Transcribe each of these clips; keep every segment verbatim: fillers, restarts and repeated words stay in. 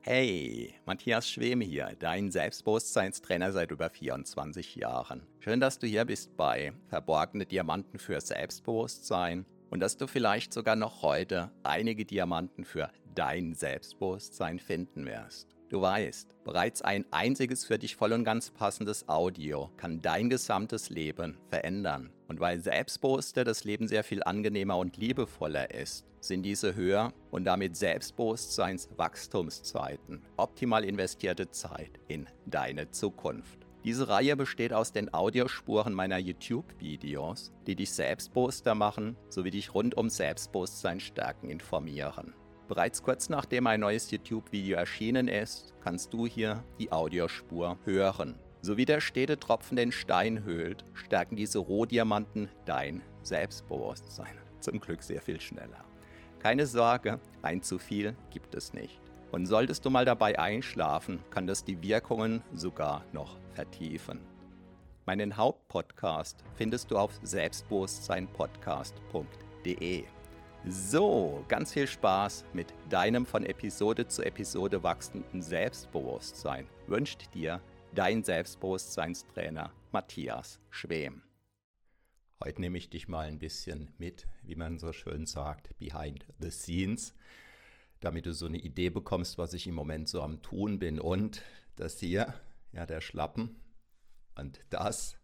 Hey, Matthias Schwem hier, dein Selbstbewusstseinstrainer seit über vierundzwanzig Jahren. Schön, dass du hier bist bei Verborgene Diamanten für Selbstbewusstsein und dass du vielleicht sogar noch heute einige Diamanten für dein Selbstbewusstsein finden wirst. Du weißt, bereits ein einziges für dich voll und ganz passendes Audio kann dein gesamtes Leben verändern. Und weil Selbstbewusster das Leben sehr viel angenehmer und liebevoller ist, sind diese Höher- und damit Selbstbewusstseinswachstumszeiten optimal investierte Zeit in deine Zukunft. Diese Reihe besteht aus den Audiospuren meiner YouTube-Videos, die dich selbstbewusster machen, sowie dich rund um Selbstbewusstsein stärken informieren. Bereits kurz nachdem ein neues YouTube-Video erschienen ist, kannst du hier die Audiospur hören. So wie der stete Tropfen den Stein höhlt, stärken diese Rohdiamanten dein Selbstbewusstsein. Zum Glück sehr viel schneller. Keine Sorge, ein zu viel gibt es nicht. Und solltest du mal dabei einschlafen, kann das die Wirkungen sogar noch vertiefen. Meinen Hauptpodcast findest du auf selbstbewusstsein podcast punkt de. So, ganz viel Spaß mit deinem von Episode zu Episode wachsenden Selbstbewusstsein wünscht dir dein Selbstbewusstseinstrainer Matthias Schwem. Heute nehme ich dich mal ein bisschen mit, wie man so schön sagt, behind the scenes, damit du so eine Idee bekommst, was ich im Moment so am Tun bin. Und das hier, ja, der Schlappen und das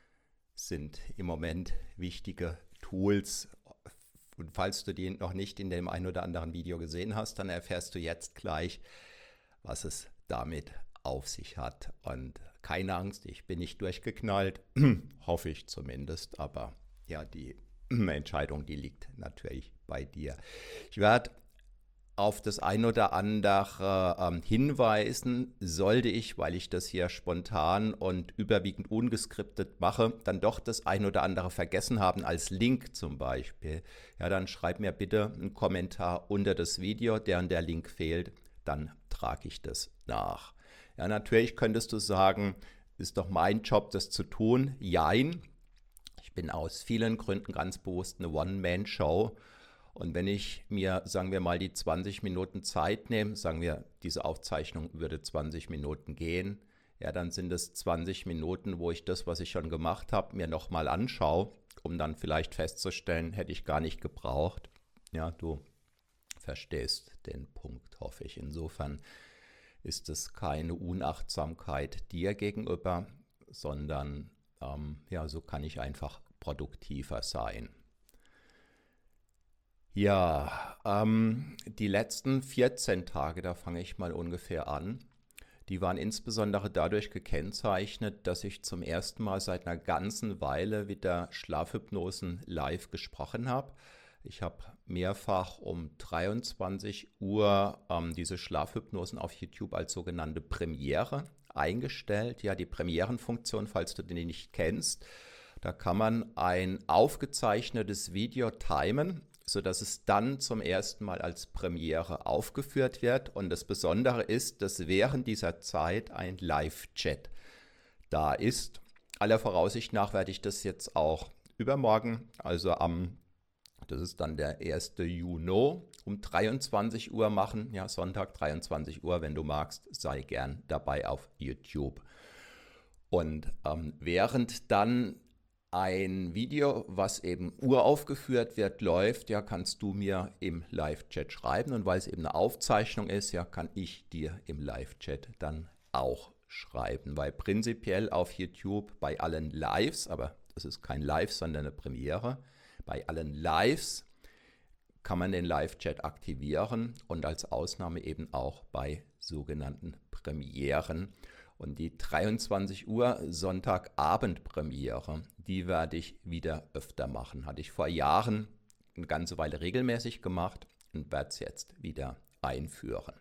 sind im Moment wichtige Tools. Und falls du die noch nicht in dem ein oder anderen Video gesehen hast, dann erfährst du jetzt gleich, was es damit auf sich hat. Und keine Angst, ich bin nicht durchgeknallt, hoffe ich zumindest. Aber ja, die Entscheidung, die liegt natürlich bei dir. Ich werde auf das ein oder andere ähm, hinweisen, sollte ich, weil ich das hier spontan und überwiegend ungeskriptet mache, dann doch das ein oder andere vergessen haben, als Link zum Beispiel. Ja, dann schreib mir bitte einen Kommentar unter das Video, deren der Link fehlt, dann trage ich das nach. Ja, natürlich könntest du sagen, ist doch mein Job, das zu tun. Jein, ich bin aus vielen Gründen ganz bewusst eine One-Man-Show. Und wenn ich mir, sagen wir mal, die zwanzig Minuten Zeit nehme, sagen wir, diese Aufzeichnung würde zwanzig Minuten gehen, ja, dann sind es zwanzig Minuten, wo ich das, was ich schon gemacht habe, mir nochmal anschaue, um dann vielleicht festzustellen, hätte ich gar nicht gebraucht. Ja, du verstehst den Punkt, hoffe ich. Insofern ist es keine Unachtsamkeit dir gegenüber, sondern ähm, ja, so kann ich einfach produktiver sein. Ja, ähm, die letzten vierzehn Tage, da fange ich mal ungefähr an, die waren insbesondere dadurch gekennzeichnet, dass ich zum ersten Mal seit einer ganzen Weile wieder Schlafhypnosen live gesprochen habe. Ich habe mehrfach um dreiundzwanzig Uhr ähm, diese Schlafhypnosen auf YouTube als sogenannte Premiere eingestellt. Ja, die Premierenfunktion, falls du die nicht kennst, da kann man ein aufgezeichnetes Video timen, sodass es dann zum ersten Mal als Premiere aufgeführt wird. Und das Besondere ist, dass während dieser Zeit ein Live-Chat da ist. Aller Voraussicht nach werde ich das jetzt auch übermorgen, also am, das ist dann der erste Juni, um dreiundzwanzig Uhr machen. Ja, Sonntag dreiundzwanzig Uhr, wenn du magst, sei gern dabei auf YouTube. Und ähm, während dann ein Video, was eben uraufgeführt wird, läuft, ja, kannst du mir im Live-Chat schreiben. Und weil es eben eine Aufzeichnung ist, ja, kann ich dir im Live-Chat dann auch schreiben. Weil prinzipiell auf YouTube bei allen Lives, aber das ist kein Live, sondern eine Premiere, bei allen Lives kann man den Live-Chat aktivieren und als Ausnahme eben auch bei sogenannten Premieren. Und die dreiundzwanzig Uhr Sonntagabend-Premiere, die werde ich wieder öfter machen. Hatte ich vor Jahren eine ganze Weile regelmäßig gemacht und werde es jetzt wieder einführen.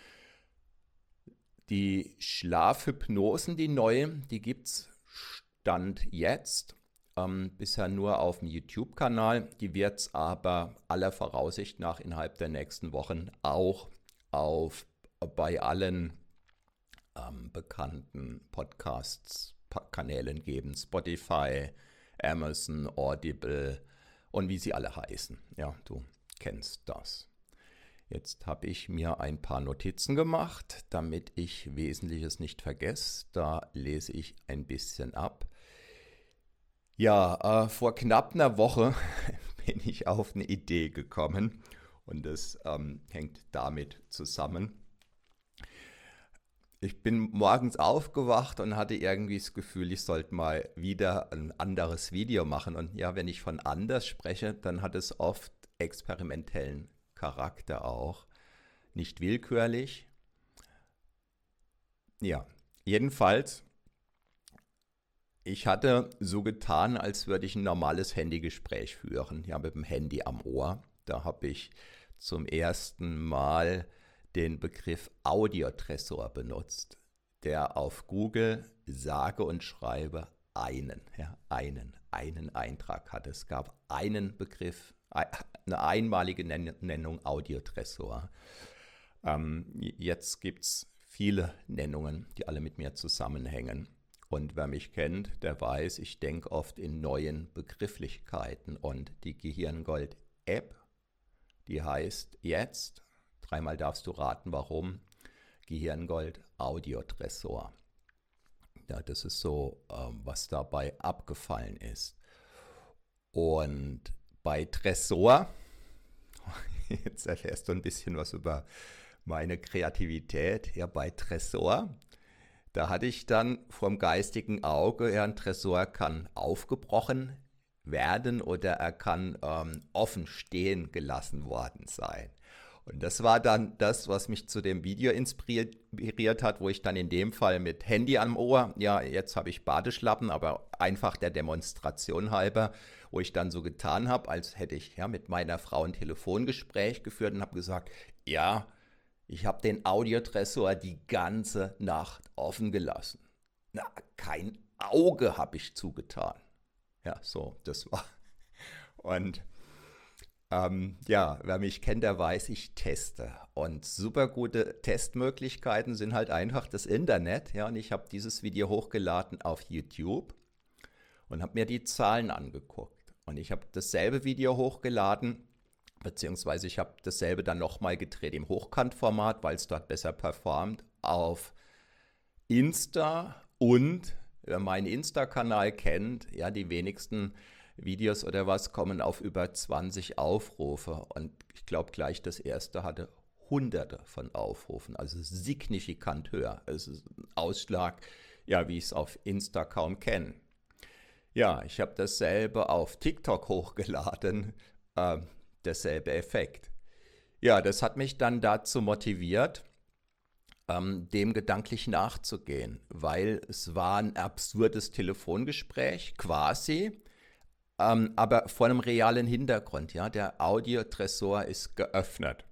Die Schlafhypnosen, die neue, die gibt es Stand jetzt ähm, bisher nur auf dem YouTube-Kanal. Die wird es aber aller Voraussicht nach innerhalb der nächsten Wochen auch auf, bei allen ähm, bekannten Podcasts-Kanälen geben. Spotify, Amazon, Audible und wie sie alle heißen. Ja, du kennst das. Jetzt habe ich mir ein paar Notizen gemacht, damit ich Wesentliches nicht vergesse. Da lese ich ein bisschen ab. Ja, äh, vor knapp einer Woche bin ich auf eine Idee gekommen und das ähm, hängt damit zusammen. Ich bin morgens aufgewacht und hatte irgendwie das Gefühl, ich sollte mal wieder ein anderes Video machen. Und ja, wenn ich von anders spreche, dann hat es oft experimentellen Charakter auch. Nicht willkürlich. Ja, jedenfalls, ich hatte so getan, als würde ich ein normales Handygespräch führen. Ja, mit dem Handy am Ohr. Da habe ich zum ersten Mal den Begriff Audiotresor benutzt, der auf Google sage und schreibe einen, ja, einen, einen Eintrag hatte. Es gab einen Begriff, eine einmalige Nennung Audiotresor. Ähm, jetzt gibt es viele Nennungen, die alle mit mir zusammenhängen. Und wer mich kennt, der weiß, ich denke oft in neuen Begrifflichkeiten. Und die Gehirngold-App, die heißt jetzt, dreimal darfst du raten, warum, Gehirngold Audiotresor. Ja, das ist so, ähm, was dabei abgefallen ist. Und bei Tresor, jetzt erfährst du ein bisschen was über meine Kreativität. Ja, bei Tresor, da hatte ich dann vom geistigen Auge, ja, ein Tresor kann aufgebrochen werden oder er kann ähm, offen stehen gelassen worden sein. Und das war dann das, was mich zu dem Video inspiriert hat, wo ich dann in dem Fall mit Handy am Ohr, ja, jetzt habe ich Badeschlappen, aber einfach der Demonstration halber, wo ich dann so getan habe, als hätte ich ja mit meiner Frau ein Telefongespräch geführt und habe gesagt, ja, ich habe den Audiotresor die ganze Nacht offen gelassen. Na, kein Auge habe ich zugetan. Ja, so, das war. Und ähm, ja, wer mich kennt, der weiß, ich teste. Und super gute Testmöglichkeiten sind halt einfach das Internet. Ja, und ich habe dieses Video hochgeladen auf YouTube und habe mir die Zahlen angeguckt. Und ich habe dasselbe Video hochgeladen, beziehungsweise ich habe dasselbe dann nochmal gedreht im Hochkantformat, weil es dort besser performt, auf Insta. Und wer meinen Insta-Kanal kennt, ja, die wenigsten Videos oder was kommen auf über zwanzig Aufrufe. Und ich glaube gleich, das erste hatte hunderte von Aufrufen, also signifikant höher. Es ist ein Ausschlag, ja, wie ich es auf Insta kaum kenne. Ja, ich habe dasselbe auf TikTok hochgeladen, äh, derselbe Effekt. Ja, das hat mich dann dazu motiviert, ähm, dem gedanklich nachzugehen, weil es war ein absurdes Telefongespräch, quasi, ähm, aber vor einem realen Hintergrund. Ja, der Audiotresor ist geöffnet.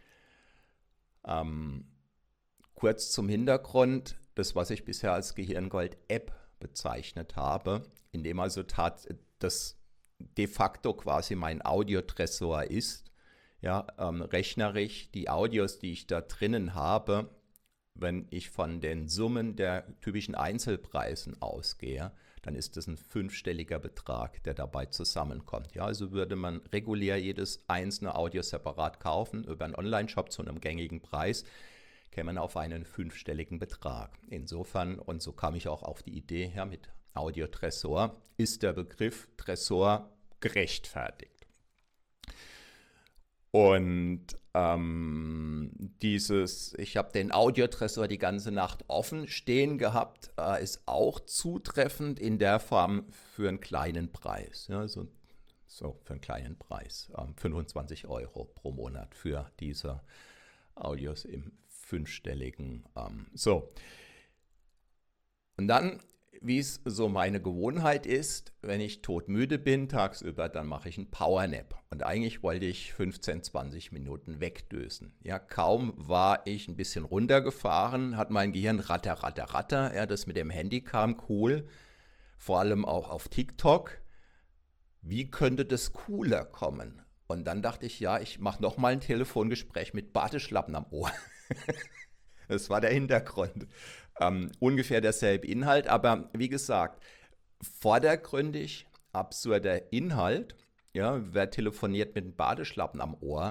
Ähm, kurz zum Hintergrund, das, was ich bisher als Gehirngold-App bezeichnet habe, in dem also tat, das de facto quasi mein Audiotresor ist, ja, ähm, rechnerisch die Audios, die ich da drinnen habe, wenn ich von den Summen der typischen Einzelpreisen ausgehe, dann ist das ein fünfstelliger Betrag, der dabei zusammenkommt. Ja, also würde man regulär jedes einzelne Audio separat kaufen über einen Online-Shop zu einem gängigen Preis, käme man auf einen fünfstelligen Betrag. Insofern, und so kam ich auch auf die Idee, ja, mit Audiotresor ist der Begriff Tresor gerechtfertigt. Und ähm, dieses, ich habe den Audiotresor die ganze Nacht offen stehen gehabt, äh, ist auch zutreffend in der Form für einen kleinen Preis. Ja, so, so für einen kleinen Preis, ähm, fünfundzwanzig Euro pro Monat für diese Audios im fünfstelligen. Ähm, so. Und dann, wie es so meine Gewohnheit ist, wenn ich todmüde bin tagsüber, dann mache ich einen Powernap. Und eigentlich wollte ich fünfzehn, zwanzig Minuten wegdösen. Ja, kaum war ich ein bisschen runtergefahren, hat mein Gehirn ratter, ratter, ratter. Ja, das mit dem Handy kam cool, vor allem auch auf TikTok. Wie könnte das cooler kommen? Und dann dachte ich, ja, ich mache nochmal ein Telefongespräch mit Badeschlappen am Ohr. Das war der Hintergrund. Ähm, ungefähr derselbe Inhalt, aber wie gesagt, vordergründig absurder Inhalt. Ja, wer telefoniert mit einem Badeschlappen am Ohr,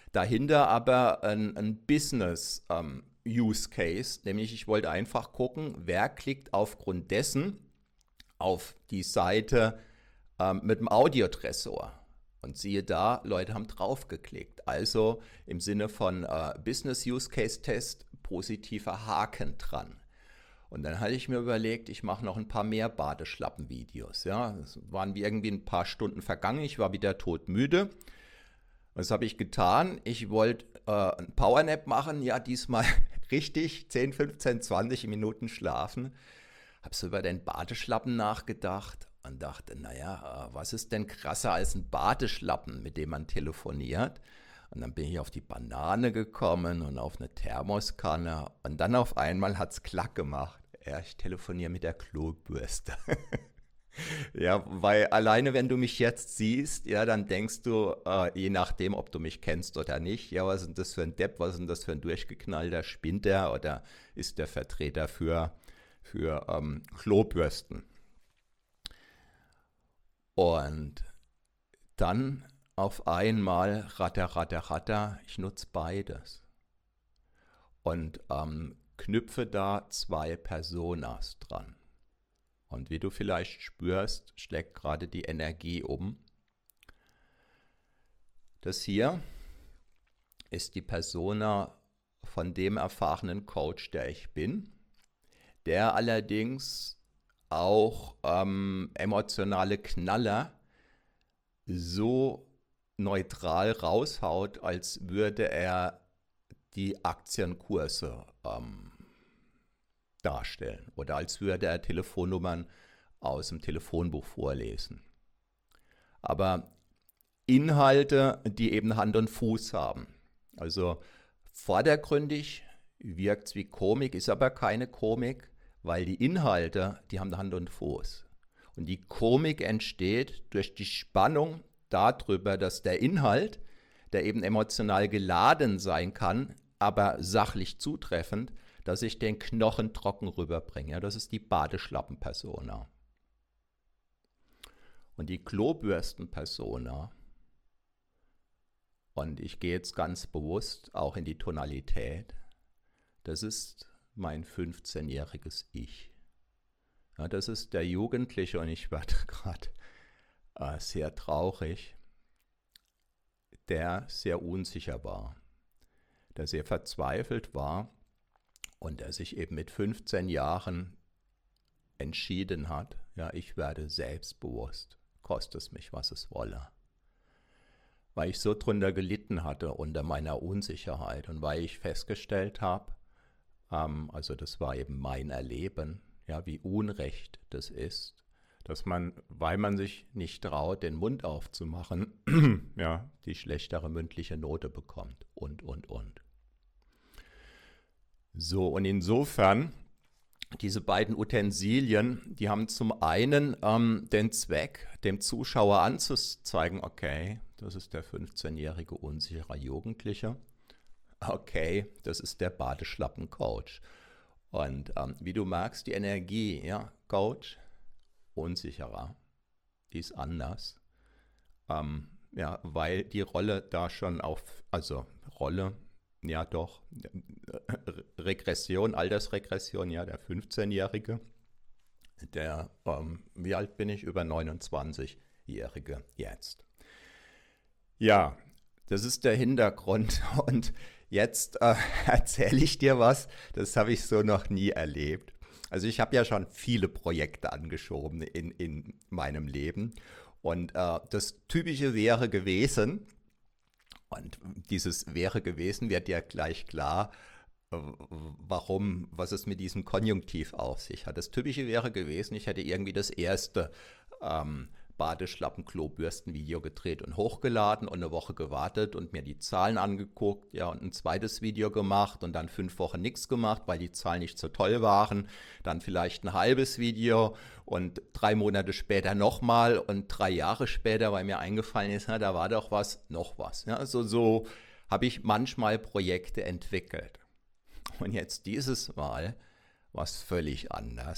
Dahinter aber ein, ein Business ähm, Use Case, nämlich ich wollte einfach gucken, wer klickt aufgrund dessen auf die Seite ähm, mit dem Audiotresor. Und siehe da, Leute haben draufgeklickt. Also im Sinne von äh, Business Use Case Test positiver Haken dran. Und dann hatte ich mir überlegt, ich mache noch ein paar mehr Badeschlappen-Videos. Ja, es waren wie irgendwie ein paar Stunden vergangen, ich war wieder todmüde. Was habe ich getan? Ich wollte äh, ein Powernap machen, ja diesmal richtig zehn, fünfzehn, zwanzig Minuten schlafen. Habe so über den Badeschlappen nachgedacht und dachte, naja, was ist denn krasser als ein Badeschlappen, mit dem man telefoniert? Und dann bin ich auf die Banane gekommen und auf eine Thermoskanne und dann auf einmal hat es klack gemacht. Ja, ich telefoniere mit der Klobürste. Ja, weil alleine wenn du mich jetzt siehst, ja, dann denkst du, äh, je nachdem, ob du mich kennst oder nicht, ja, was ist denn das für ein Depp, was ist denn das für ein durchgeknallter, spinnt der oder ist der Vertreter für, für ähm, Klobürsten? Und dann auf einmal ratter, ratter, ratter, ich nutze beides und ähm, knüpfe da zwei Personas dran. Und wie du vielleicht spürst, schlägt gerade die Energie um. Das hier ist die Persona von dem erfahrenen Coach, der ich bin, der allerdings auch ähm, emotionale Knaller so neutral raushaut, als würde er die Aktienkurse ähm, darstellen oder als würde er Telefonnummern aus dem Telefonbuch vorlesen. Aber Inhalte, die eben Hand und Fuß haben. Also vordergründig wirkt es wie Komik, ist aber keine Komik, weil die Inhalte, die haben Hand und Fuß. Und die Komik entsteht durch die Spannung darüber, dass der Inhalt, der eben emotional geladen sein kann, aber sachlich zutreffend, dass ich den Knochen trocken rüberbringe. Ja, das ist die Badeschlappen-Persona. Und die Klobürsten-Persona, und ich gehe jetzt ganz bewusst auch in die Tonalität, das ist mein fünfzehnjähriges Ich. Ja, das ist der Jugendliche und ich werde gerade äh, sehr traurig, der sehr unsicher war, der sehr verzweifelt war, und er sich eben mit fünfzehn Jahren entschieden hat, ja, ich werde selbstbewusst, koste es mich, was es wolle. Weil ich so drunter gelitten hatte unter meiner Unsicherheit und weil ich festgestellt habe, ähm, also das war eben mein Erleben, ja, wie Unrecht das ist, dass man, weil man sich nicht traut, den Mund aufzumachen, ja, die schlechtere mündliche Note bekommt und, und, und. So, und insofern, diese beiden Utensilien, die haben zum einen ähm, den Zweck, dem Zuschauer anzuzeigen, okay, das ist der fünfzehnjährige unsichere Jugendliche, okay, das ist der Badeschlappen-Coach. Und ähm, wie du merkst, die Energie, ja, Coach, unsicherer, die ist anders, ähm, ja, weil die Rolle da schon auf, also Rolle, ja doch, Regression, Altersregression, ja, der fünfzehnjährige, der, ähm, wie alt bin ich? Über neunundzwanzigjährige jetzt. Ja, das ist der Hintergrund und jetzt äh, erzähle ich dir was, das habe ich so noch nie erlebt. Also ich habe ja schon viele Projekte angeschoben in, in meinem Leben und äh, das Typische wäre gewesen, und dieses wäre gewesen, wird dir gleich klar, warum, was es mit diesem Konjunktiv auf sich hat. Das Typische wäre gewesen, ich hätte irgendwie das erste ähm, Badeschlappen-Klobürsten-Video gedreht und hochgeladen und eine Woche gewartet und mir die Zahlen angeguckt, ja, und ein zweites Video gemacht und dann fünf Wochen nichts gemacht, weil die Zahlen nicht so toll waren. Dann vielleicht ein halbes Video und drei Monate später nochmal und drei Jahre später, weil mir eingefallen ist, na, da war doch was, noch was. Ja, also so habe ich manchmal Projekte entwickelt. Und jetzt dieses Mal war es völlig anders.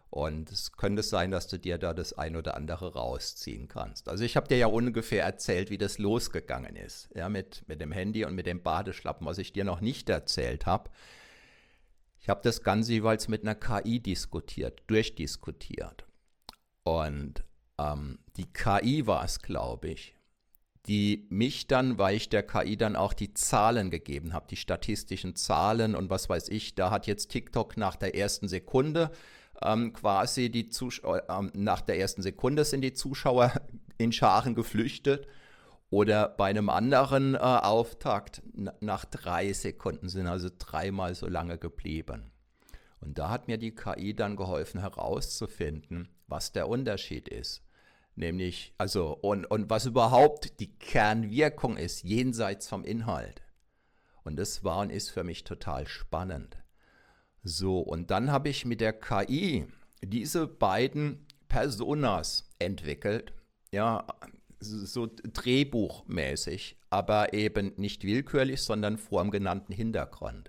Und es könnte sein, dass du dir da das ein oder andere rausziehen kannst. Also ich habe dir ja ungefähr erzählt, wie das losgegangen ist. Ja, mit, mit dem Handy und mit dem Badeschlappen. Was ich dir noch nicht erzählt habe, ich habe das Ganze jeweils mit einer K I diskutiert, durchdiskutiert. Und ähm, die K I war es, glaube ich, die mich dann, weil ich der K I dann auch die Zahlen gegeben habe, die statistischen Zahlen und was weiß ich, da hat jetzt TikTok nach der ersten Sekunde ähm, quasi die Zuschauer, ähm, nach der ersten Sekunde sind die Zuschauer in Scharen geflüchtet oder bei einem anderen äh, Auftakt n- nach drei Sekunden sind also dreimal so lange geblieben. Und da hat mir die K I dann geholfen herauszufinden, was der Unterschied ist. Nämlich, also, und, und was überhaupt die Kernwirkung ist, jenseits vom Inhalt. Und das war und ist für mich total spannend. So, und dann habe ich mit der K I diese beiden Personas entwickelt, ja, so drehbuchmäßig, aber eben nicht willkürlich, sondern vor dem genannten Hintergrund.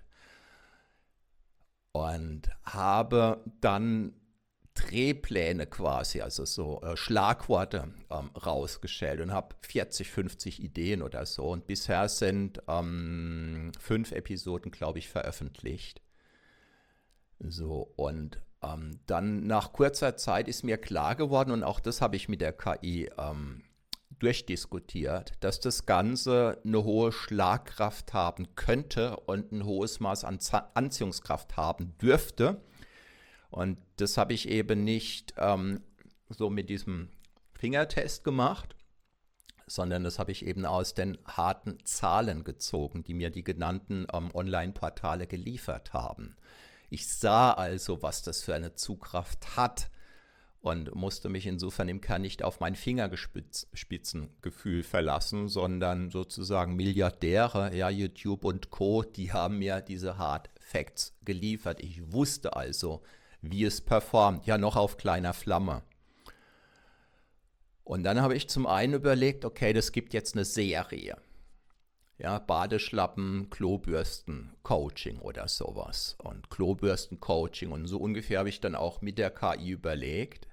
Und habe dann Drehpläne quasi, also so äh, Schlagworte ähm, rausgestellt und habe vierzig, fünfzig Ideen oder so. Und bisher sind ähm, fünf Episoden, glaube ich, veröffentlicht. So, und ähm, dann nach kurzer Zeit ist mir klar geworden, und auch das habe ich mit der K I ähm, durchdiskutiert, dass das Ganze eine hohe Schlagkraft haben könnte und ein hohes Maß an Z- Anziehungskraft haben dürfte. Und das habe ich eben nicht ähm, so mit diesem Fingertest gemacht, sondern das habe ich eben aus den harten Zahlen gezogen, die mir die genannten ähm, Online-Portale geliefert haben. Ich sah also, was das für eine Zugkraft hat und musste mich insofern im Kern nicht auf mein Fingerspitzengefühl verlassen, sondern sozusagen Milliardäre, ja, YouTube und Co., die haben mir diese Hard Facts geliefert. Ich wusste also, wie es performt, ja noch auf kleiner Flamme. Und dann habe ich zum einen überlegt, okay, das gibt jetzt eine Serie. Ja, Badeschlappen, Klobürsten, Coaching oder sowas. Und Klobürsten, Coaching und so ungefähr habe ich dann auch mit der K I überlegt.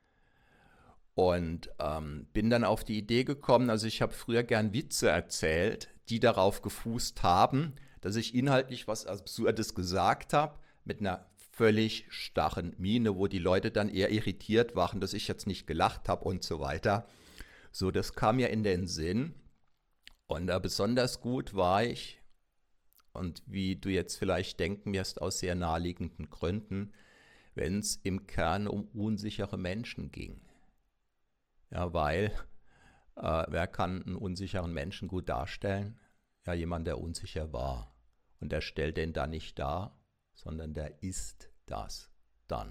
Und ähm, bin dann auf die Idee gekommen, also ich habe früher gern Witze erzählt, die darauf gefußt haben, dass ich inhaltlich was Absurdes gesagt habe, mit einer völlig starren Miene, wo die Leute dann eher irritiert waren, dass ich jetzt nicht gelacht habe und so weiter. So, das kam mir in den Sinn. Und äh, besonders gut war ich, und wie du jetzt vielleicht denken wirst, aus sehr naheliegenden Gründen, wenn es im Kern um unsichere Menschen ging. Ja, weil, äh, wer kann einen unsicheren Menschen gut darstellen? Ja, jemand, der unsicher war. Und der stellt den dann nicht dar, sondern der ist das dann.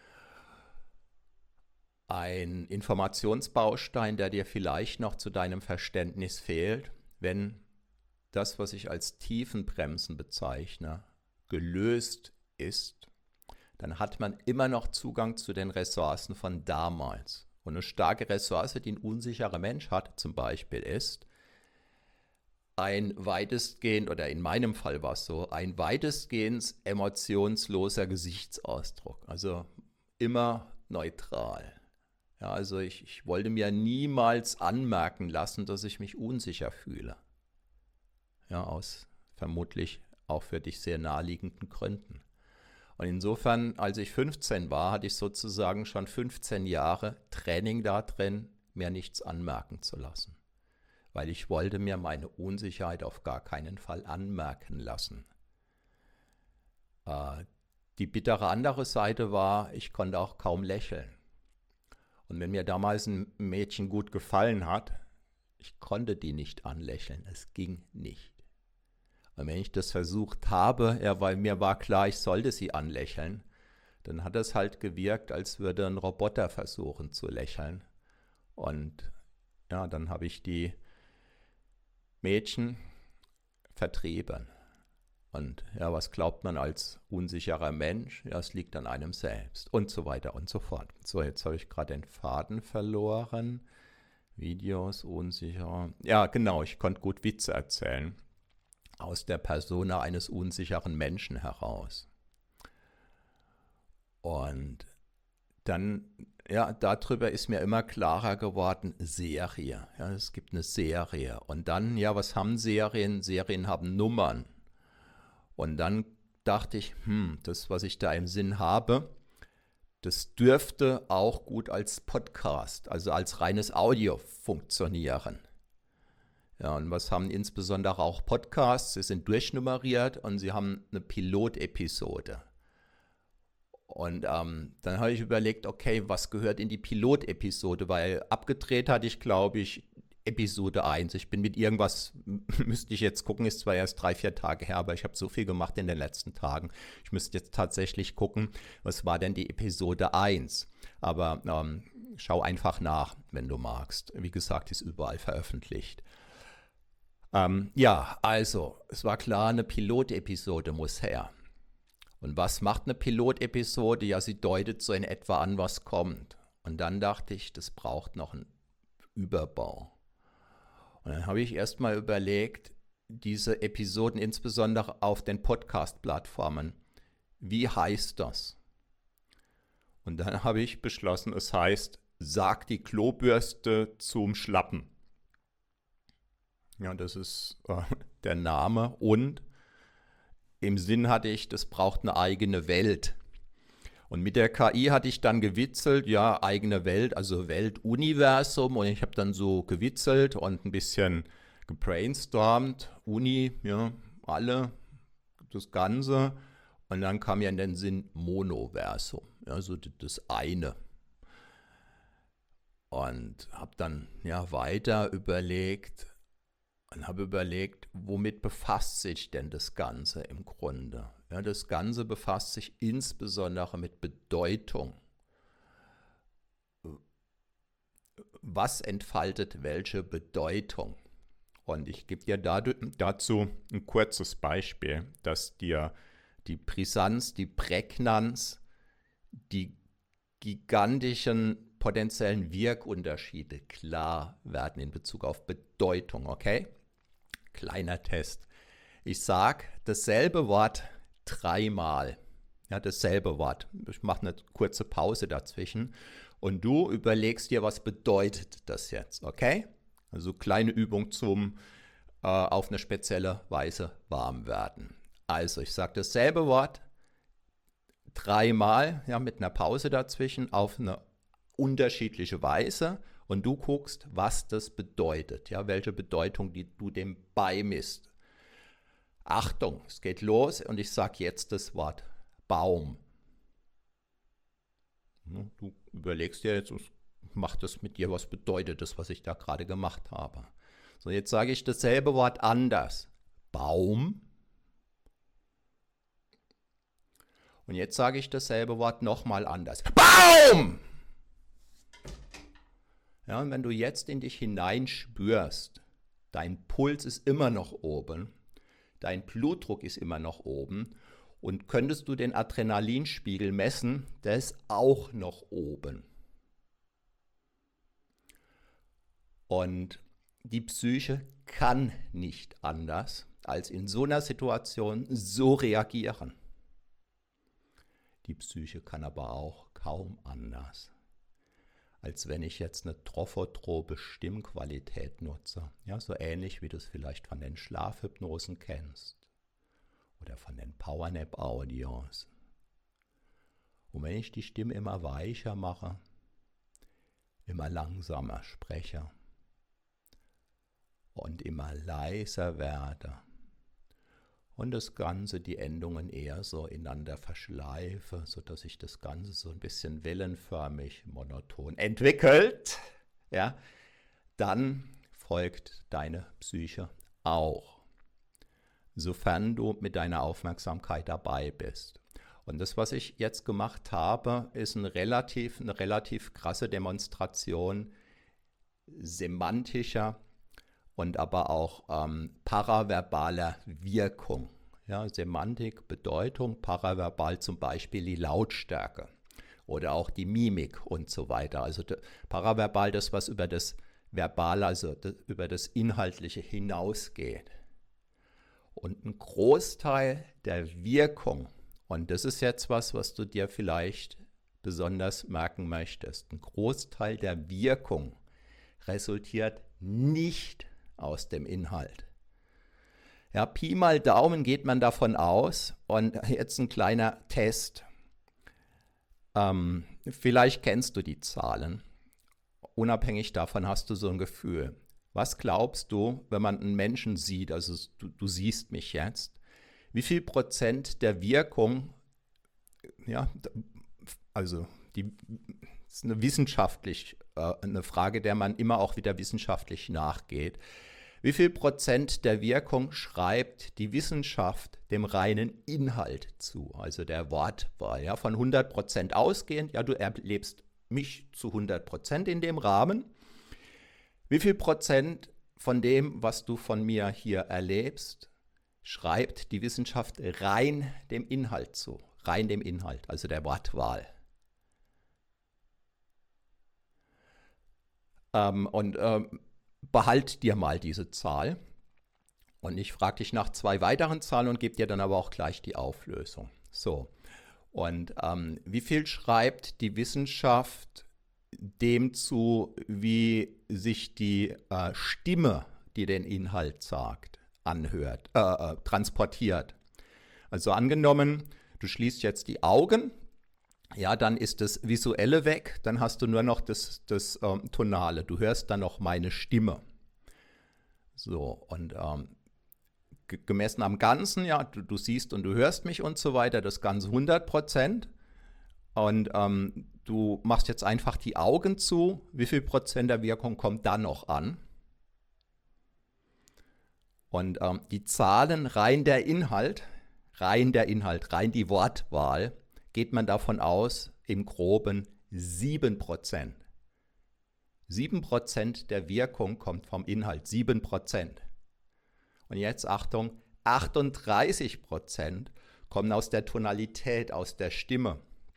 Ein Informationsbaustein, der dir vielleicht noch zu deinem Verständnis fehlt, wenn das, was ich als Tiefenbremsen bezeichne, gelöst ist, dann hat man immer noch Zugang zu den Ressourcen von damals. Und eine starke Ressource, die ein unsicherer Mensch hat, zum Beispiel ist, ein weitestgehend, oder in meinem Fall war es so, ein weitestgehend emotionsloser Gesichtsausdruck. Also immer neutral. Ja, also ich, ich wollte mir niemals anmerken lassen, dass ich mich unsicher fühle. Ja, aus vermutlich auch für dich sehr naheliegenden Gründen. Und insofern, als ich fünfzehn war, hatte ich sozusagen schon fünfzehn Jahre Training da drin, mir nichts anmerken zu lassen. Weil ich wollte mir meine Unsicherheit auf gar keinen Fall anmerken lassen. Äh, die bittere andere Seite war, ich konnte auch kaum lächeln. Und wenn mir damals ein Mädchen gut gefallen hat, ich konnte die nicht anlächeln, es ging nicht. Und wenn ich das versucht habe, ja, weil mir war klar, ich sollte sie anlächeln, dann hat es halt gewirkt, als würde ein Roboter versuchen zu lächeln. Und ja, dann habe ich die Mädchen vertrieben. Und ja, was glaubt man als unsicherer Mensch? Ja, es liegt an einem selbst und so weiter und so fort. So, jetzt habe ich gerade den Faden verloren. Videos, unsicher. Ja, genau, ich konnte gut Witze erzählen. Aus der Persona eines unsicheren Menschen heraus. Und dann, ja, darüber ist mir immer klarer geworden, Serie. Ja, es gibt eine Serie. Und dann, ja, was haben Serien? Serien haben Nummern. Und dann dachte ich, hm, das, was ich da im Sinn habe, das dürfte auch gut als Podcast, also als reines Audio funktionieren. Ja, und was haben insbesondere auch Podcasts? Sie sind durchnummeriert und sie haben eine Pilotepisode. Und ähm, dann habe ich überlegt, okay, was gehört in die Pilotepisode? Weil abgedreht hatte ich, glaube ich, Episode eins. Ich bin mit irgendwas, müsste ich jetzt gucken, ist zwar erst drei, vier Tage her, aber ich habe so viel gemacht in den letzten Tagen. Ich müsste jetzt tatsächlich gucken, was war denn die Episode eins. Aber ähm, schau einfach nach, wenn du magst. Wie gesagt, ist überall veröffentlicht. Ähm, ja, also, es war klar, eine Pilotepisode muss her. Und was macht eine Pilotepisode? Ja, sie deutet so in etwa an, was kommt. Und dann dachte ich, das braucht noch einen Überbau. Und dann habe ich erstmal überlegt, diese Episoden insbesondere auf den Podcast-Plattformen, wie heißt das? Und dann habe ich beschlossen, es heißt, sag die Klobürste zum Schlappen. Ja, das ist äh, der Name und im Sinn hatte ich, das braucht eine eigene Welt. Und mit der K I hatte ich dann gewitzelt, ja, eigene Welt, also Weltuniversum. Und ich habe dann so gewitzelt und ein bisschen gebrainstormt. Uni, ja, alle, das Ganze. Und dann kam ja in den Sinn Monoversum, also das eine. Und habe dann ja weiter überlegt, und habe überlegt, womit befasst sich denn das Ganze im Grunde? Ja, das Ganze befasst sich insbesondere mit Bedeutung. Was entfaltet welche Bedeutung? Und ich gebe dir dazu ein kurzes Beispiel, dass dir die Brisanz, die Prägnanz, die gigantischen potenziellen Wirkunterschiede klar werden in Bezug auf Bedeutung, okay? Kleiner Test. Ich sage dasselbe Wort dreimal. Ja, dasselbe Wort. Ich mache eine kurze Pause dazwischen und du überlegst dir, was bedeutet das jetzt, okay? Also kleine Übung zum äh, auf eine spezielle Weise warm werden. Also ich sage dasselbe Wort dreimal, ja, mit einer Pause dazwischen auf eine unterschiedliche Weise. Und du guckst, was das bedeutet, ja, welche Bedeutung die du dem beimisst. Achtung, es geht los und ich sage jetzt das Wort Baum. Du überlegst dir jetzt, macht das mit dir, was bedeutet das, was ich da gerade gemacht habe. So, jetzt sage ich dasselbe Wort anders. Baum. Und jetzt sage ich dasselbe Wort nochmal anders. Baum! Ja, und wenn du jetzt in dich hineinspürst, dein Puls ist immer noch oben, dein Blutdruck ist immer noch oben und könntest du den Adrenalinspiegel messen, der ist auch noch oben. Und die Psyche kann nicht anders, als in so einer Situation so reagieren. Die Psyche kann aber auch kaum anders, als wenn ich jetzt eine trophotrope Stimmqualität nutze. Ja, so ähnlich wie du es vielleicht von den Schlafhypnosen kennst oder von den Powernap-Audios. Und wenn ich die Stimme immer weicher mache, immer langsamer spreche und immer leiser werde und das Ganze, die Endungen eher so ineinander verschleife, sodass sich das Ganze so ein bisschen wellenförmig, monoton entwickelt, ja, dann folgt deine Psyche auch, sofern du mit deiner Aufmerksamkeit dabei bist. Und das, was ich jetzt gemacht habe, ist eine relativ, eine relativ krasse Demonstration semantischer und aber auch ähm, paraverbaler Wirkung. Ja, Semantik, Bedeutung, paraverbal zum Beispiel die Lautstärke oder auch die Mimik und so weiter. Also de, paraverbal das, was über das Verbale, also de, über das Inhaltliche hinausgeht. Und ein Großteil der Wirkung, und das ist jetzt was, was du dir vielleicht besonders merken möchtest. Ein Großteil der Wirkung resultiert nicht aus dem Inhalt. Ja, Pi mal Daumen geht man davon aus. Und jetzt ein kleiner Test. Ähm, vielleicht kennst du die Zahlen. Unabhängig davon hast du so ein Gefühl. Was glaubst du, wenn man einen Menschen sieht, also du, du siehst mich jetzt, wie viel Prozent der Wirkung, ja, also die ist eine wissenschaftlich, äh, eine Frage, der man immer auch wieder wissenschaftlich nachgeht. Wie viel Prozent der Wirkung schreibt die Wissenschaft dem reinen Inhalt zu, also der Wortwahl? Ja, von hundert Prozent ausgehend, ja, du erlebst mich zu hundert Prozent in dem Rahmen. Wie viel Prozent von dem, was du von mir hier erlebst, schreibt die Wissenschaft rein dem Inhalt zu, rein dem Inhalt, also der Wortwahl? Ähm, und ähm, behalt dir mal diese Zahl und ich frage dich nach zwei weiteren Zahlen und gebe dir dann aber auch gleich die Auflösung. So, und ähm, wie viel schreibt die Wissenschaft dem zu, wie sich die äh, Stimme, die den Inhalt sagt, anhört, äh, äh, transportiert? Also angenommen, du schließt jetzt die Augen, ja, dann ist das Visuelle weg, dann hast du nur noch das, das ähm, Tonale. Du hörst dann noch meine Stimme. So, und ähm, gemessen am Ganzen, ja, du, du siehst und du hörst mich und so weiter, das Ganze hundert Prozent. Und ähm, du machst jetzt einfach die Augen zu. Wie viel Prozent der Wirkung kommt dann noch an? Und ähm, die Zahlen, rein der Inhalt, rein der Inhalt, rein die Wortwahl, geht man davon aus, im Groben sieben Prozent. sieben Prozent der Wirkung kommt vom Inhalt, sieben Prozent. Und jetzt Achtung, achtunddreißig Prozent kommen aus der Tonalität, aus der Stimme.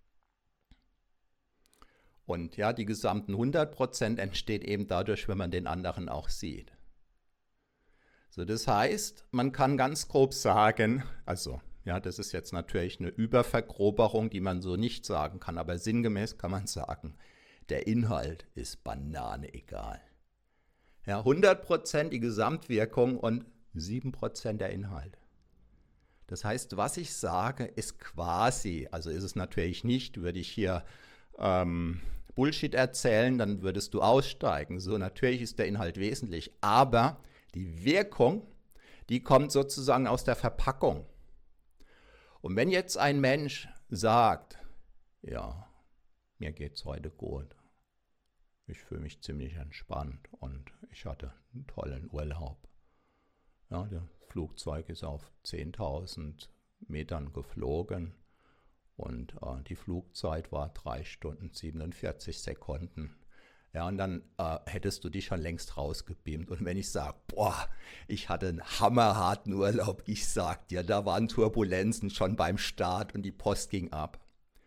Und ja, die gesamten hundert Prozent entsteht eben dadurch, wenn man den anderen auch sieht. So, das heißt, man kann ganz grob sagen, also ja, das ist jetzt natürlich eine Übervergroberung, die man so nicht sagen kann, aber sinngemäß kann man sagen, der Inhalt ist Banane egal. Ja, hundert Prozent die Gesamtwirkung und sieben Prozent der Inhalt. Das heißt, was ich sage, ist quasi, also ist es natürlich nicht, würde ich hier ähm, Bullshit erzählen, dann würdest du aussteigen. So, natürlich ist der Inhalt wesentlich, aber die Wirkung, die kommt sozusagen aus der Verpackung. Und wenn jetzt ein Mensch sagt, ja, mir geht's heute gut, ich fühle mich ziemlich entspannt und ich hatte einen tollen Urlaub. Ja, das Flugzeug ist auf zehntausend Metern geflogen und äh, die Flugzeit war drei Stunden siebenundvierzig Sekunden. Ja, und dann äh, hättest du dich schon längst rausgebeamt. Und wenn ich sage, boah, ich hatte einen hammerharten Urlaub, ich sag dir, da waren Turbulenzen schon beim Start und die Post ging ab.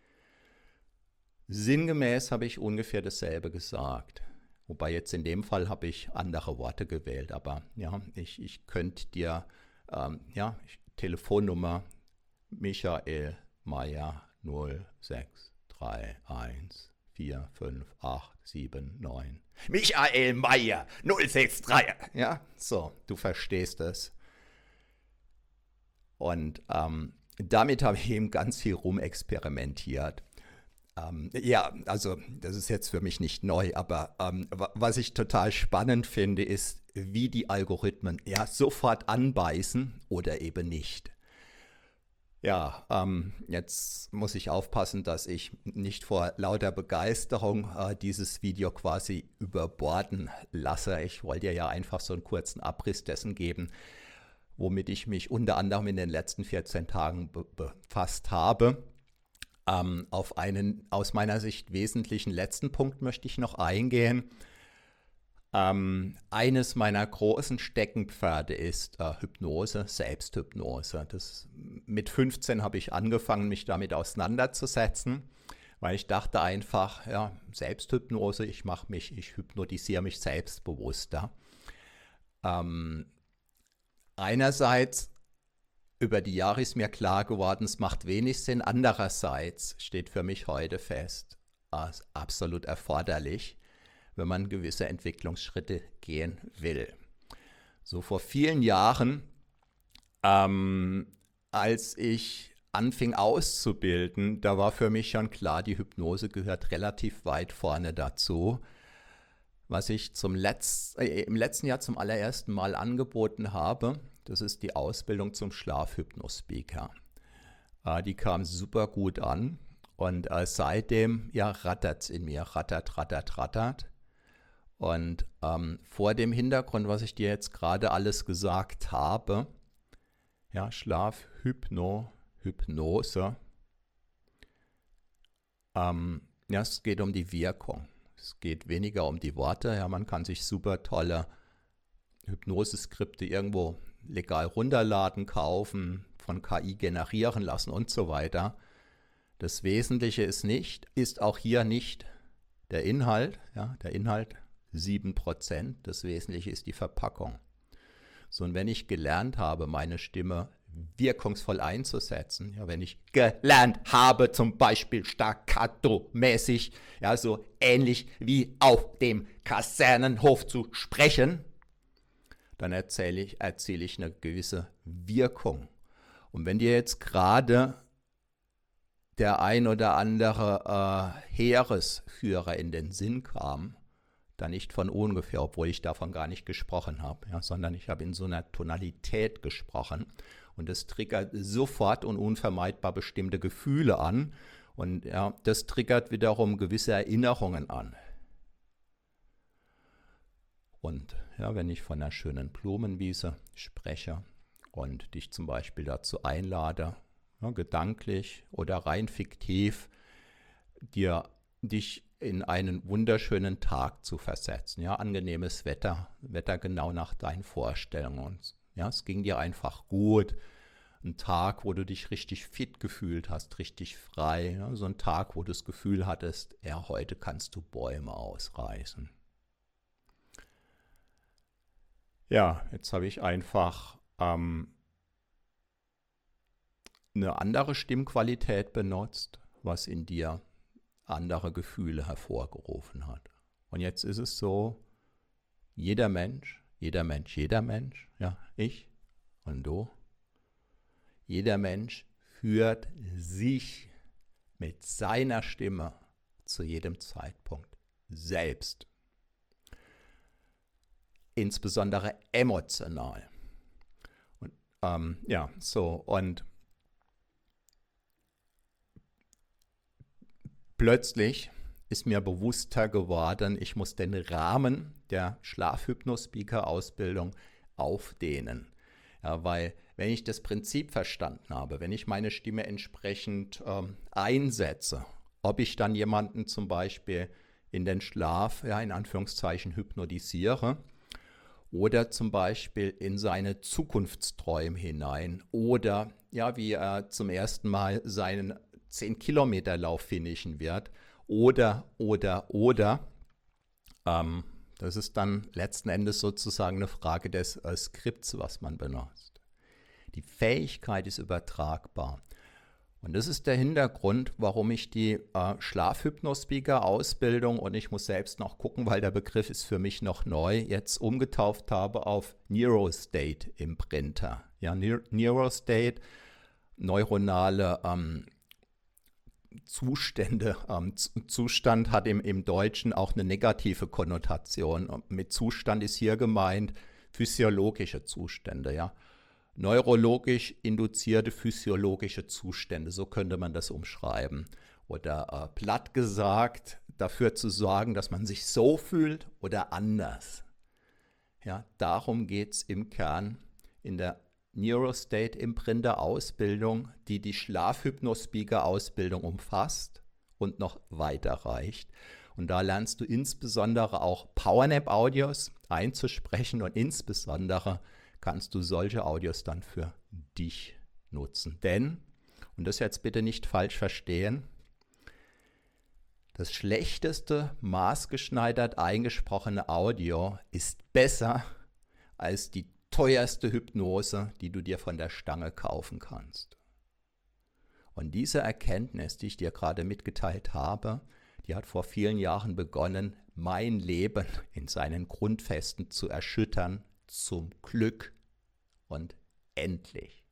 Sinngemäß habe ich ungefähr dasselbe gesagt. Wobei jetzt in dem Fall habe ich andere Worte gewählt. Aber ja, ich, ich könnte dir, ähm, ja, Telefonnummer Michael Meier null sechs drei eins vier fünf acht sieben neun. Michael Meier null sechs drei. Ja, so, du verstehst es. Und ähm, damit habe ich eben ganz viel rumexperimentiert. Ähm, ja, also das ist jetzt für mich nicht neu, aber ähm, was ich total spannend finde, ist, wie die Algorithmen ja sofort anbeißen oder eben nicht. Ja, ähm, jetzt muss ich aufpassen, dass ich nicht vor lauter Begeisterung äh, dieses Video quasi überborden lasse. Ich wollte dir ja einfach so einen kurzen Abriss dessen geben, womit ich mich unter anderem in den letzten vierzehn Tagen be- befasst habe. Ähm, auf einen aus meiner Sicht wesentlichen letzten Punkt möchte ich noch eingehen. Ähm, eines meiner großen Steckenpferde ist äh, Hypnose, Selbsthypnose. Das, mit fünfzehn habe ich angefangen, mich damit auseinanderzusetzen, weil ich dachte einfach, ja, Selbsthypnose, ich mache mich, ich hypnotisiere mich selbstbewusster. Ähm, einerseits über die Jahre ist mir klar geworden, es macht wenig Sinn. Andererseits steht für mich heute fest, als absolut erforderlich, wenn man gewisse Entwicklungsschritte gehen will. So vor vielen Jahren, ähm, als ich anfing auszubilden, da war für mich schon klar, die Hypnose gehört relativ weit vorne dazu. Was ich zum Letz-, äh, im letzten Jahr zum allerersten Mal angeboten habe, das ist die Ausbildung zum Schlafhypnospeaker. Äh, die kam super gut an und äh, seitdem ja, rattert es in mir, rattert, rattert, rattert. Und ähm, vor dem Hintergrund, was ich dir jetzt gerade alles gesagt habe, ja, Schlaf, Hypno, Hypnose, ähm, ja, es geht um die Wirkung. Es geht weniger um die Worte. Ja, man kann sich super tolle Hypnoseskripte irgendwo legal runterladen, kaufen, von K I generieren lassen und so weiter. Das Wesentliche ist nicht, ist auch hier nicht der Inhalt. Ja, der Inhalt sieben Prozent. Das Wesentliche ist die Verpackung. So, und wenn ich gelernt habe, meine Stimme wirkungsvoll einzusetzen, ja, wenn ich gelernt habe, zum Beispiel staccato-mäßig, ja, so ähnlich wie auf dem Kasernenhof zu sprechen, dann erzähle ich, erziele ich eine gewisse Wirkung. Und wenn dir jetzt gerade der ein oder andere äh, Heeresführer in den Sinn kam, dann nicht von ungefähr, obwohl ich davon gar nicht gesprochen habe, ja, sondern ich habe in so einer Tonalität gesprochen und das triggert sofort und unvermeidbar bestimmte Gefühle an und ja, das triggert wiederum gewisse Erinnerungen an. Und ja, wenn ich von einer schönen Blumenwiese spreche und dich zum Beispiel dazu einlade, ja, gedanklich oder rein fiktiv, dir dich in einen wunderschönen Tag zu versetzen, ja, angenehmes Wetter, Wetter genau nach deinen Vorstellungen. Und, ja, es ging dir einfach gut, ein Tag, wo du dich richtig fit gefühlt hast, richtig frei, ja, so ein Tag, wo du das Gefühl hattest, ja, heute kannst du Bäume ausreißen. Ja, jetzt habe ich einfach ähm, eine andere Stimmqualität benutzt, was in dir andere Gefühle hervorgerufen hat. Und jetzt ist es so, jeder Mensch, jeder Mensch, jeder Mensch, ja, ich und du, jeder Mensch führt sich mit seiner Stimme zu jedem Zeitpunkt selbst. Insbesondere emotional. Und, ähm, ja, so, und plötzlich ist mir bewusster geworden, ich muss den Rahmen der Schlafhypnospeaker-Ausbildung aufdehnen. Ja, weil wenn ich das Prinzip verstanden habe, wenn ich meine Stimme entsprechend ähm, einsetze, ob ich dann jemanden zum Beispiel in den Schlaf, ja, in Anführungszeichen, hypnotisiere oder zum Beispiel in seine Zukunftsträume hinein oder ja, wie er zum ersten Mal seinen zehn-Kilometer-Lauf finishen wird oder, oder, oder. Ähm, das ist dann letzten Endes sozusagen eine Frage des äh, Skripts, was man benutzt. Die Fähigkeit ist übertragbar. Und das ist der Hintergrund, warum ich die äh, Schlafhypnospeaker-Ausbildung, und ich muss selbst noch gucken, weil der Begriff ist für mich noch neu, jetzt umgetauft habe auf Neurostate im Printer. Ja, Neur- Neurostate, neuronale ähm, Zustände. Ähm, Zustand hat im, im Deutschen auch eine negative Konnotation. Mit Zustand ist hier gemeint physiologische Zustände, ja. Neurologisch induzierte physiologische Zustände, so könnte man das umschreiben. Oder äh, platt gesagt, dafür zu sorgen, dass man sich so fühlt oder anders. Ja, darum geht es im Kern in der Neurostate Imprinter Ausbildung, die die Schlafhypnospeaker Ausbildung umfasst und noch weiter reicht. Und da lernst du insbesondere auch Powernap Audios einzusprechen und insbesondere kannst du solche Audios dann für dich nutzen. Denn, und das jetzt bitte nicht falsch verstehen, das schlechteste maßgeschneidert eingesprochene Audio ist besser als die teuerste Hypnose, die du dir von der Stange kaufen kannst. Und diese Erkenntnis, die ich dir gerade mitgeteilt habe, die hat vor vielen Jahren begonnen, mein Leben in seinen Grundfesten zu erschüttern, zum Glück und endlich.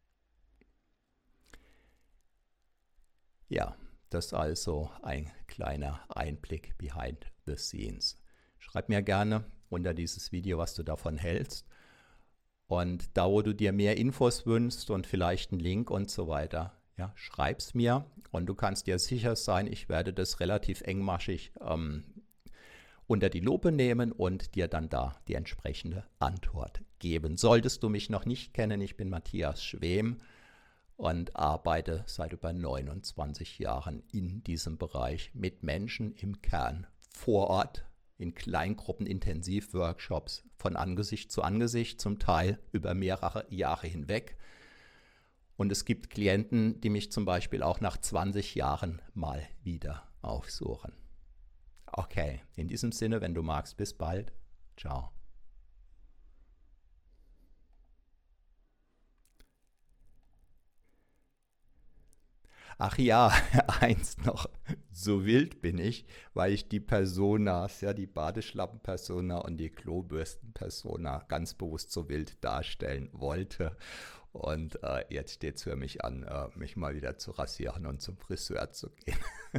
Ja, das ist also ein kleiner Einblick behind the scenes. Schreib mir gerne unter dieses Video, was du davon hältst. Und da, wo du dir mehr Infos wünschst und vielleicht einen Link und so weiter, ja, schreib's mir. Und du kannst dir sicher sein, ich werde das relativ engmaschig ähm, unter die Lupe nehmen und dir dann da die entsprechende Antwort geben. Solltest du mich noch nicht kennen, ich bin Matthias Schwem und arbeite seit über neunundzwanzig Jahren in diesem Bereich mit Menschen im Kern vor Ort, in Kleingruppen, Intensivworkshops von Angesicht zu Angesicht, zum Teil über mehrere Jahre hinweg. Und es gibt Klienten, die mich zum Beispiel auch nach zwanzig Jahren mal wieder aufsuchen. Okay, in diesem Sinne, wenn du magst, bis bald. Ciao. Ach ja, eins noch, so wild bin ich, weil ich die Personas, ja, die Badeschlappen-Persona und die Klobürsten-Persona ganz bewusst so wild darstellen wollte. Und äh, jetzt steht es für mich an, äh, mich mal wieder zu rasieren und zum Friseur zu gehen.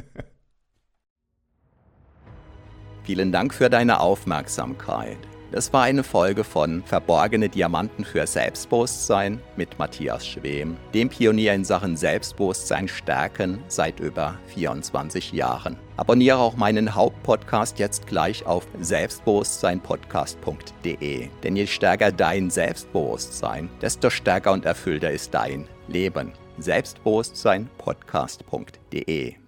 Vielen Dank für deine Aufmerksamkeit. Das war eine Folge von Verborgene Diamanten für Selbstbewusstsein mit Matthias Schwem, dem Pionier in Sachen Selbstbewusstsein stärken seit über vierundzwanzig Jahren. Abonniere auch meinen Hauptpodcast jetzt gleich auf selbstbewusstsein podcast punkt de. Denn je stärker dein Selbstbewusstsein, desto stärker und erfüllter ist dein Leben. selbstbewusstsein podcast punkt de